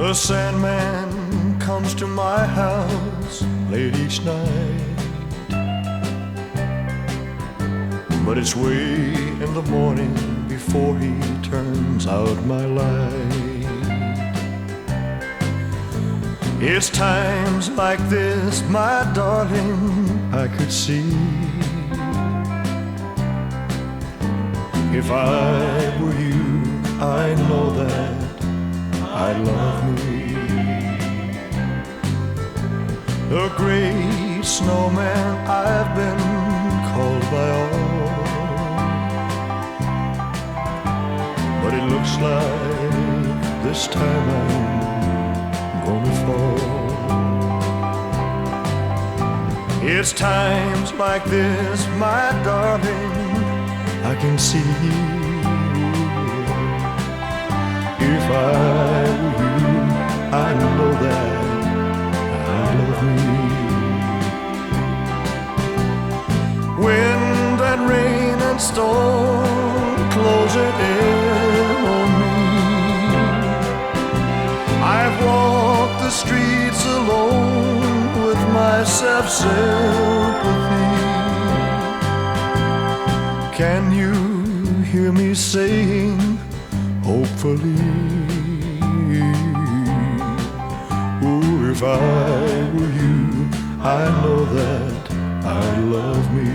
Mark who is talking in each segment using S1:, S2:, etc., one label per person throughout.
S1: The Sandman comes to my house late each night, but it's way in the morning before he turns out my light. It's times like this, my darling, I could see. If I were you, I know that I love me. The great snowman I've been called by all, but it looks like this time I'm gonna fall. It's times like this, my darling, I can see. If I were you, I know that I love me. Wind and rain and storm closing in on me. I've walked the streets alone with my self-sympathy. Can you hear me saying, hopefully, ooh, if I were you, I know that I love me.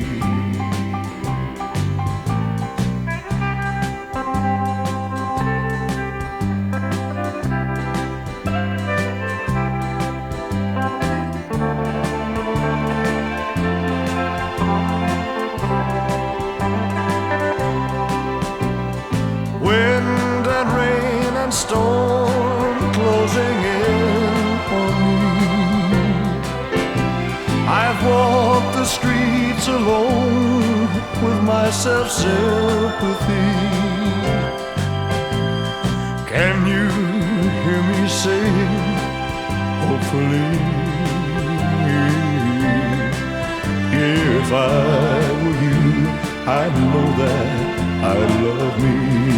S1: Wind and rain and storm closing in on me. I've walked the streets alone with my self-sympathy. Can you hear me saying, hopefully, if I were you, I'd know that I love me.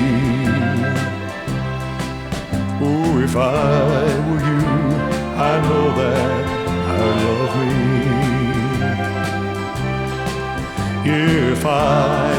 S1: Oh, if I were you, I know that I love me. If I